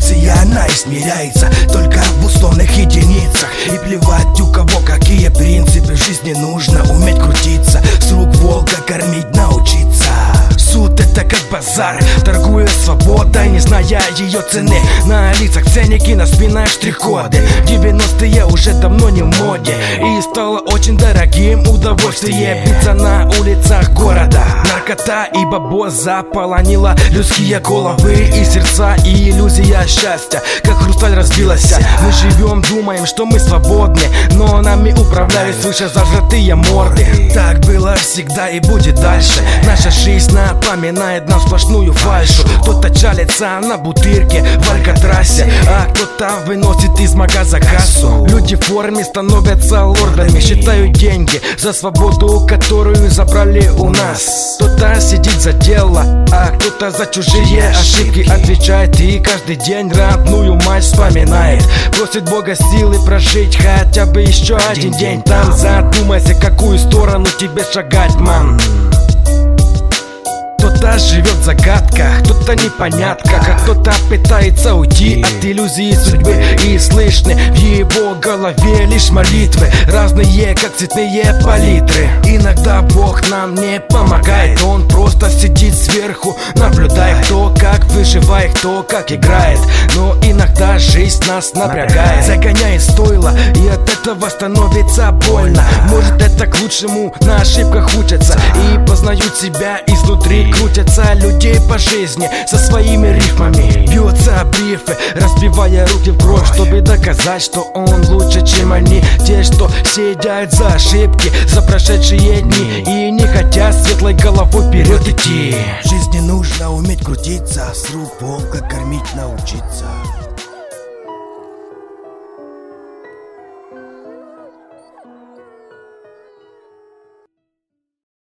Эволюция, она измеряется только в условных единицах. И плевать, у кого какие принципы, в жизни нужно уметь крутиться, с рук волка кормить научиться. Суд — это как базар, торгуя свободой, не зная ее цены. На лицах ценники, на спинах штрих-коды. 90-е уже давно не в моде, и стало очень дорогим удовольствие биться на улицах города. Наркота и бабо заполонила людские головы и сердца, и иллюзия счастья как хрусталь разбилась. Мы живем, думаем, что мы свободны, но нами управляют свыше зажатые морды. Так было всегда и будет дальше. Наша жизнь напоминает нам сплошную фальшу. Кто-то чалится на бутырке в Алькатрасе, а кто-то выносит из магаза кассу. Люди в форме становятся лордами, считают деньги за свободу, которую забрали у нас. Кто-то сидит за дело, а кто-то за чужие ошибки отвечает. И каждый день родную мать вспоминает, просит Бога силы прожить хотя бы еще один день там. Задумайся, какую сторону тебе шагать, ман. Кто-то живет в загадках, кто-то непонятках, а кто-то пытается уйти от иллюзии судьбы. И слышны в его голове лишь молитвы, разные, как цветные палитры. Иногда Бог нам не помогает, Он просто сидит сверху, наблюдая, кто как выживает, кто как играет. Но иногда жизнь нас напрягает, загоняет стойло, и от этого становится больно. Может, это к лучшему, на ошибках учатся и познают себя изнутри. Крутятся людей по жизни со своими рифмами, бьются об рифы, разбивая руки в кровь, чтобы доказать, что он лучше, чем они. Те, что сидят за ошибки, за прошедшие дни и не хотят светлой головой вперед идти. В жизни нужно уметь крутиться, с рук волка кормить научиться.